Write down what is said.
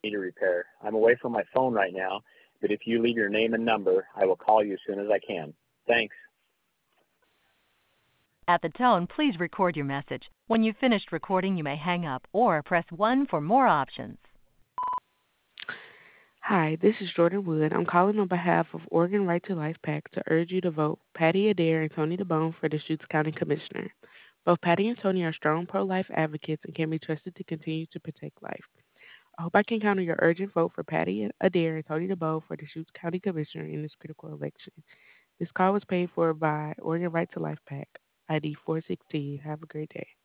need a repair. I'm away from my phone right now, but if you leave your name and number, I will call you as soon as I can. Thanks. At the tone, please record your message. When you've finished recording, you may hang up or press 1 for more options. Hi, this is Jordan Wood. I'm calling on behalf of Oregon Right to Life PAC to urge you to vote Patty Adair and Tony DeBone for the Deschutes County Commissioner. Both Patty and Tony are strong pro-life advocates and can be trusted to continue to protect life. I hope I can count on your urgent vote for Patty Adair and Tony DeBone for the Deschutes County Commissioner in this critical election. This call was paid for by Oregon Right to Life PAC, ID 416. Have a great day.